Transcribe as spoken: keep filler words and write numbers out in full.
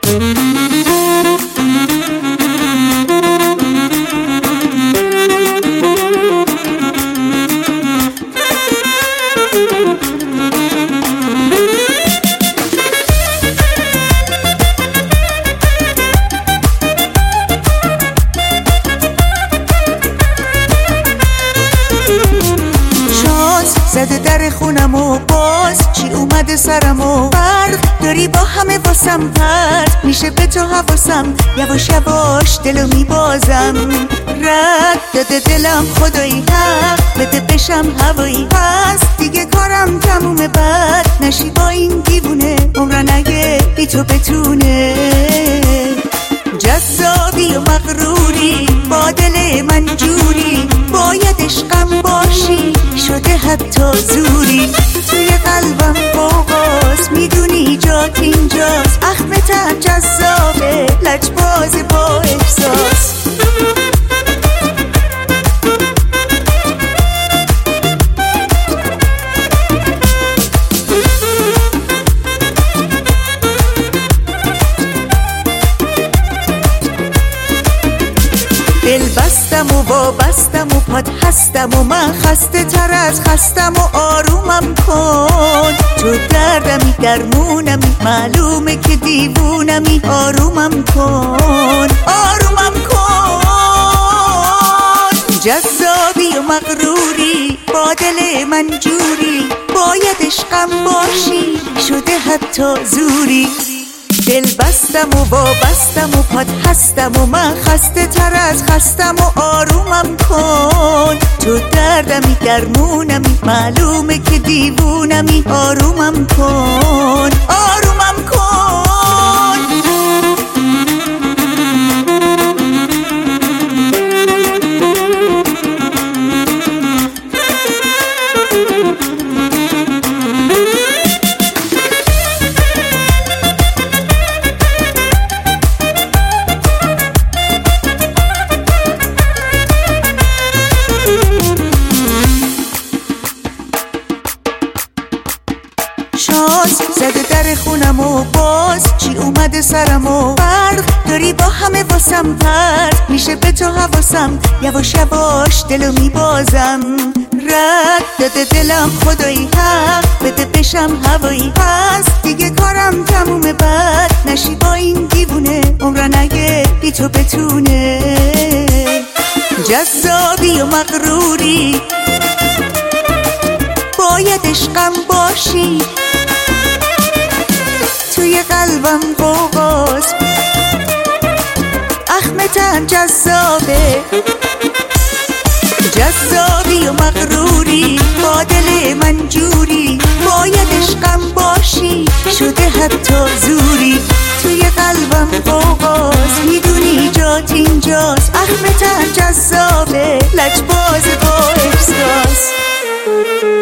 زده در خونم و باز چی اومده سرم و برق داری با همه واسم پرد میشه به تو حواسم یواش یواش دلو میبازم رد داده دلم خدایی حق بده بشم هوایی پس دیگه کارم تمومه بد نشی با این دیوونه عمرن اگه بی تو بتونه جذابی و مغروری با دل من جوری باید عشقم باشی شده حتی زوری توی قلبم بغاز میدونی جات اینجاست اخمتم جذابه لجباز با احساس دل بستم و وابستم و پاد هستم و من خسته تر از خستم و آرومم کن تو دردمی درمونمی معلومه که دیوونمی آرومم کن آرومم کن جذابی و مغروری با دل من جوری باید عشقم باشی شده حتی زوری دل بستم و وابستم و پاد هستم و من خسته تر از خستم و آرومم کن تو دردمی درمونمی معلومه که دیوونمی آرومم کن آرومم کن شانس زده در خونم و باز چی اومده سرم و برق داری با همه واسم پرد میشه به تو حواسم یواش یواش دلو میبازم رد داده دلم خدایی حق بده بشم هوایی پس دیگه کارم تمومه بد نشی با این دیوونه عمرن اگه بی تو بتونه جذابی و مغروری باید عشقم باشی توی قلبم بغاز اخمتم جذابه جذابی و مغروری با دل من جوری باید عشقم باشی شده حتی زوری توی قلبم بغاز میدونی جات اینجاست اخمتم جذابه لجباز با احساس